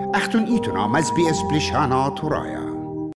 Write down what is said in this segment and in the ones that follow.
أختن إيتنا مز بي اس بلشانا ترايا.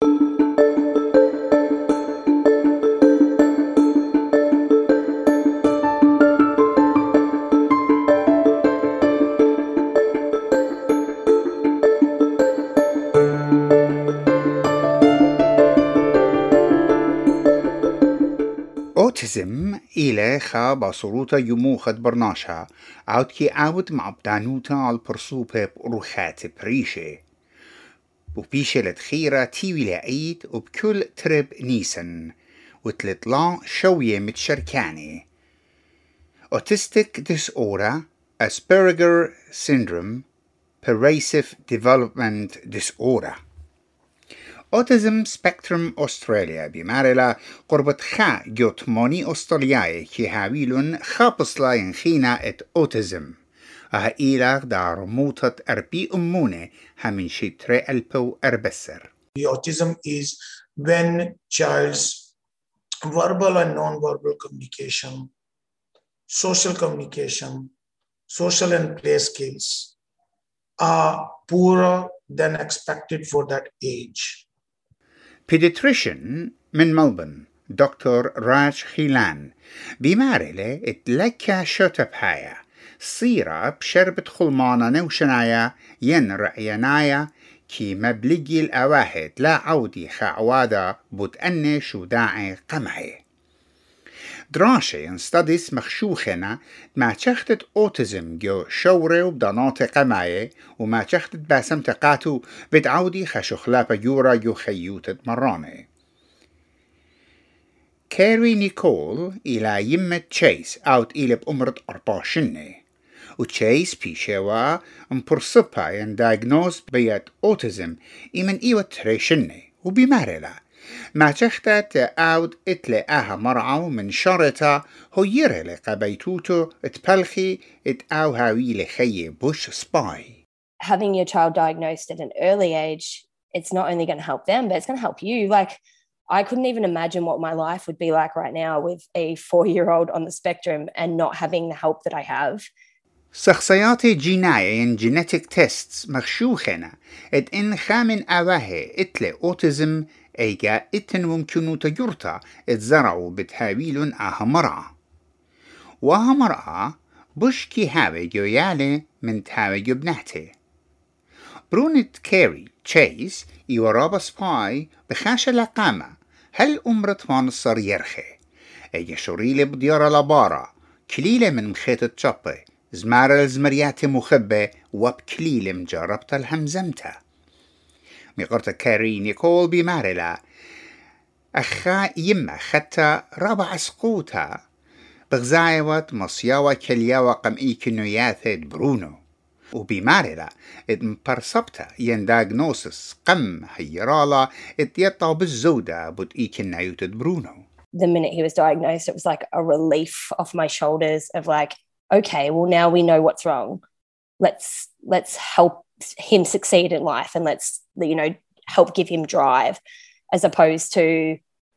أوتيزم إلى خا بصروتا يموخد برناشا عود كي عود مع بدانوتا على البرصوبة بروخات بريشة وبيشة لتخيرة تيوي لعيد وبكل ترب نيسن وتلطلا شوية متشركاني. Autistic disorder, Asperger syndrome, pervasive development disorder. Autism Spectrum Australia بمارلا قربت خا جوتموني أسترالياي كي هاويلون خابص لاين خينا ات أوتيزم أها إيلاغ دار موتة أربي أمونة همين شتري ألبو أربسر. The autism is when child's verbal and non-verbal communication, social communication, social and play skills are poorer than expected for that age. Pediatrician من ملبن دكتور راج خيلان بمارلة اتلكا شوتبهايا صيرة بشربة خلمانة نوشنايا ين رعينايا كي مبلغي الأواهد لا عودي خعوادا بوتأني شو داعي قمعي. دراسة ينستدس مخشوخنا ما تشختت أوتيزم جو شوري وبدانات قماية وما تشختت باسم تقاتو بتعودي خشخلابة يورا جو خيوتة مرانة. كاري نيكول إلى يمة تشيس أوت إلى بأمرة 14 وتشيس بيشيوا مبرصبها ين دايجنوز بيات أوتيزم إمن إيوة تريشنة وبمارلا ما تختت أود إتلي أها مرعو من شرطة هو يرهل قبيتوتو اتبلخي اتأو هاوي لخي بوش سباي. Having your child diagnosed at an early age, it's not only going to help them, but it's going to help you. Like, I couldn't even imagine what my life would be like right now with a 4-year-old on the spectrum and not having the help that I have. شخصيات جينية in genetic tests مخشوخنا ات إن خامن أواهي إتلي أوتيزم أيجا إتن ممكنو تجرتا اتزرعوا بتهاويلون آها مرأة. وآها مرأة بشكي هاوي جويالي من تهاوي جبنهتي. برونت كاري تشيس يورابا سباي بخاشة لقامة هل أمرت وانصر يرخي أيجا شريلي بديارة لبارة كليلة من مخيط التشابة زمارة الزمريات مخبة وبكليلة مجربت الهمزمتا. مقرت كاري نيكول بمارلا أخا يما خطا رابع سقوطا بغزايوة مصياوة كلياوة قمئي كنوياثة برونو وبمارلا مبرصبتا ين داغنوسس قم هيرالا اتيطاو بالزودة بودئي كنايوتة برونو. The minute he was diagnosed, it was like a relief off my shoulders of like, okay, well now we know what's wrong. Let's help him succeed in life and let's, you know, help give him drive, as opposed to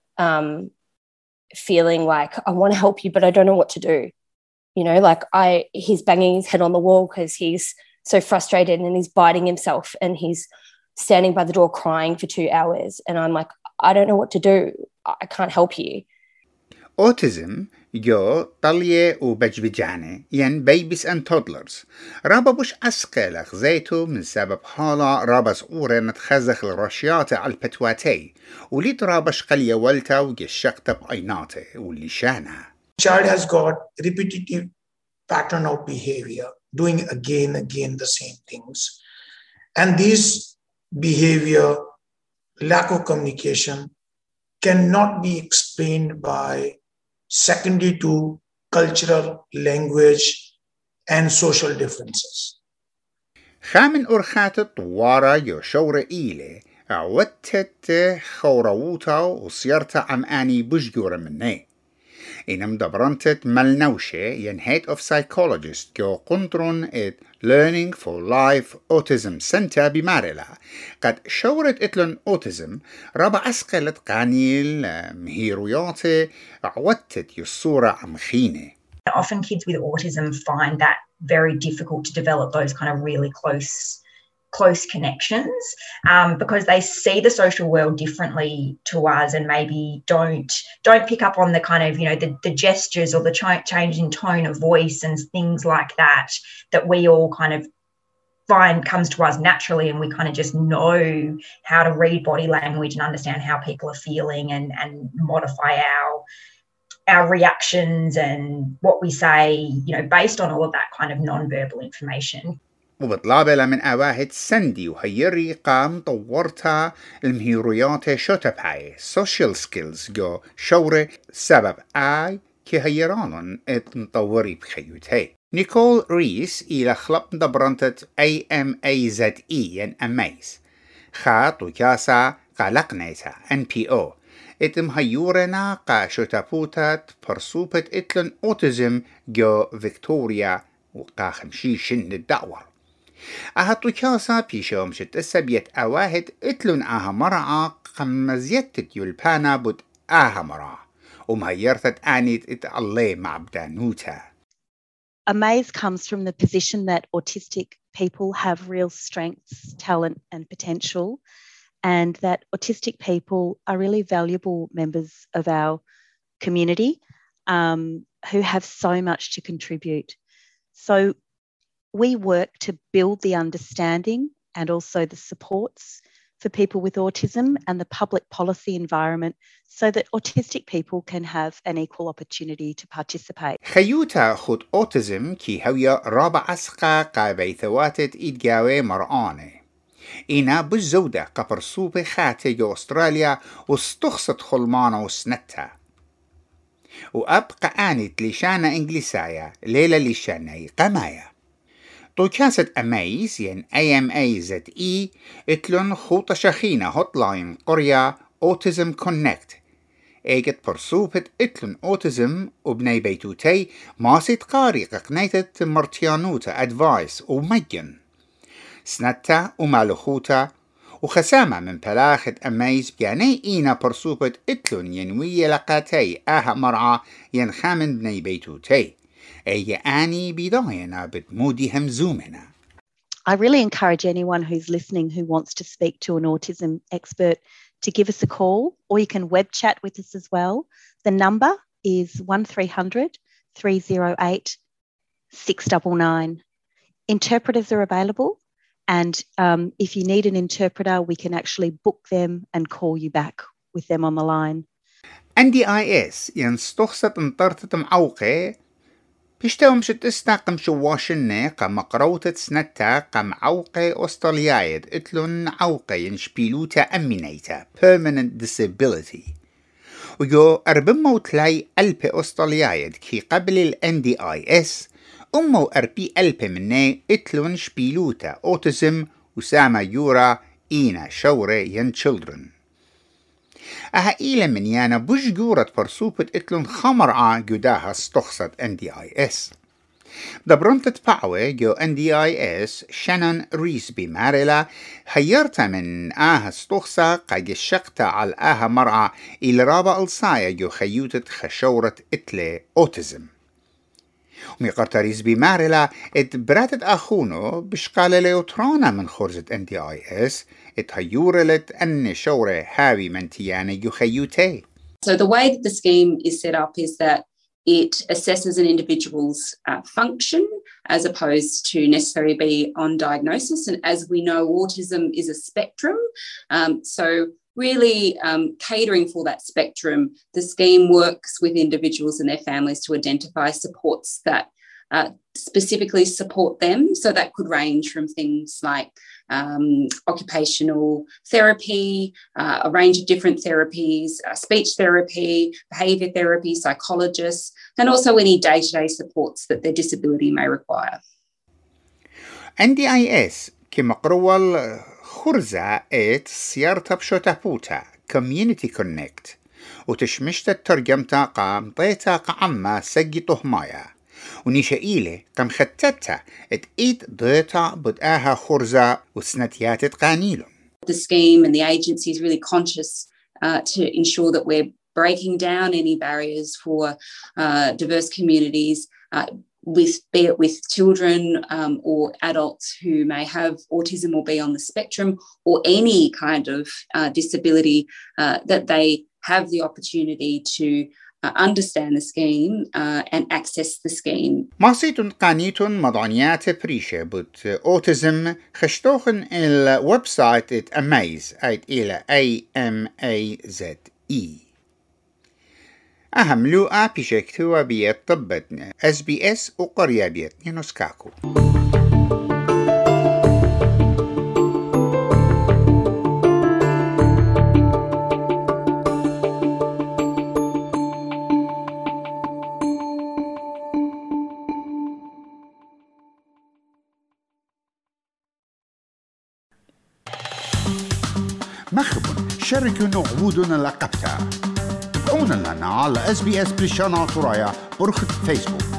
feeling like I want to help you but I don't know what to do. You know, like he's banging his head on the wall because he's so frustrated and he's biting himself and he's standing by the door crying for 2 hours and I'm like, I don't know what to do. I can't help you. Autism جو طلية وبجبجانة ين babies and toddlers رابا بوش أسقلخ زيتو من سبب حالة رابا صورة نتخزخ الرشيات على البتواتي وليت رابا شقلية والتا وجشقتا بعيناته واللي شانها. Child has got repetitive pattern of behavior, doing again the same things. And this behavior, lack of communication, cannot be explained by secondary to cultural, language, and social differences. خامن أرخات الطوارة يشور إيلي عودت خورووتا وصيرتا عم آني بشجورة مني. إنم دبرنتت ملنوشة ين Head of Psychologist جو قنطرون ات Learning for Life Autism Center بمارلا قد شورت اتلن أوتيزم رابع أسقلت قانيل مهيروياتي عودت يصورة عم خينة. Often kids with autism find that very difficult to develop those kind of really close close connections, because they see the social world differently to us, and maybe don't pick up on the kind of, the gestures or the change in tone of voice and things like that we all kind of find comes to us naturally, and we kind of just know how to read body language and understand how people are feeling and modify our reactions and what we say, based on all of that kind of non-verbal information. وبطلابة من أواهد سندي وهيري قام طورتها المهيرويات شوتباي social skills جو شورة سبب كي هيرانون مطوري بخيوتهي. نيكول ريس إلى خلق دبرنتت AMAZE ين أميز خاط وكاسا قلقنيتا NPO مهيورنا قا شوتابوتات برسوبة إتلن أوتيزم جو فيكتوريا وقا خمشيشن الدعور أهاتو كاسا بيشوم شت السبيت أواهد إتلن مرعا قمزيتت يلبانا بود مرعا ومهيرتت آنيت إتعلي مع بدانوتا. AMAZE comes from the position that autistic people have real strengths, talent and potential, and that autistic people are really valuable members of our community who have so much to contribute. So we work to build the understanding and also the supports for people with autism and the public policy environment so that autistic people can have an equal opportunity to participate. خيوتا خود autism كي هويا رابع أسقا قابيثواتت إدقاوي مرآني إنا بالزودة قبرصوبة خاتي جو أستراليا واستخصت خلمانا وسنتها وأبقى آنت لشانة إنجليسايا ليلة لشانة قمايا توكاسة أميز ين AMAZE إتلون خوطة شخينة هوتلاين قرية Autism Connect ايجت برسوبة إتلون أوتيزم وبني بيتوتي ماسيت قاري قنيتة مرتيانوتا أدفايس ومجن سنتا ومالخوتا وخسامة من بلاخة أميز بياني إينا برسوبة إتلون ينوية لقاتي مرعى ينخامن بني بيتوتي أي آني بداينا بدمودي همزومنا. I really encourage anyone who's listening who wants to speak to an autism expert to give us a call, or you can web chat with us as well. The number is 1300 308 699. Interpreters are available, and if you need an interpreter, we can actually book them and call you back with them on the line. NDIS ينستخصت انطرتت معوقة بيشتوم شتستاقم شواشنة قم قروتة سنتا قم عوقة أستراليايد إتلون عوقة ينشبيلوتا أمينيتا permanent disability ويو أربمو تلاي ألبي أستراليايد كي قبل ال NDIS أمو أربي ألبي مني إتلون شبيلوتا أوتيزم وساما يورا إينا شورة ين children إيلا من يانا بوش جورة برسوبة إتلون خمرعا جداها استخصت NDIS دبرنتت باعوة جو NDIS شانون ريسبي ماريلا هيرتا من استخصة قاق الشقتا على مرعا إلى رابع الصايا جو خيوتت خشورة إتلي أوتيزم وميقرتا ريسبي ماريلا براتت أخونو بشقالة ليوترانا من خرزة NDIS اتهيورلت أن شورة هاوي منتيانا يخيوتي. So the way that the scheme is set up is that it assesses an individual's function as opposed to necessarily be on diagnosis. And as we know, autism is a spectrum. So really catering for that spectrum, the scheme works with individuals and their families to identify supports that specifically support them. So that could range from things like occupational therapy, a range of different therapies, speech therapy, behaviour therapy, psychologists, and also any day-to-day supports that their disability may require. NDIS كمقرول خرزة سيارتا بشوتابوتا Community Connect وتشمشت ترجمتا قام طيتا قعما سجي طهمايا ونيشا قام خطتا ضيتا بدآها خرزة وسنتيات قانيلهم. The scheme and the agency is really conscious to ensure that we're breaking down any barriers for diverse communities, be it with children or adults who may have autism or be on the spectrum or any kind of disability, that they have the opportunity to understand the scheme and access the scheme. ماسيتون قانيتون مضانيات بريشة بوت أوتيزم خشتوخن الويب سايت ات أميز إلى AMAZE. أهم لوقا بيشكتوا بيت طبتنا SBS وقرية بيتني نسكاكو. مخبون شاركوا عبودنا لقبتها. تابعونا لنا على SBS بريشانا طرايا برخة فيسبوك.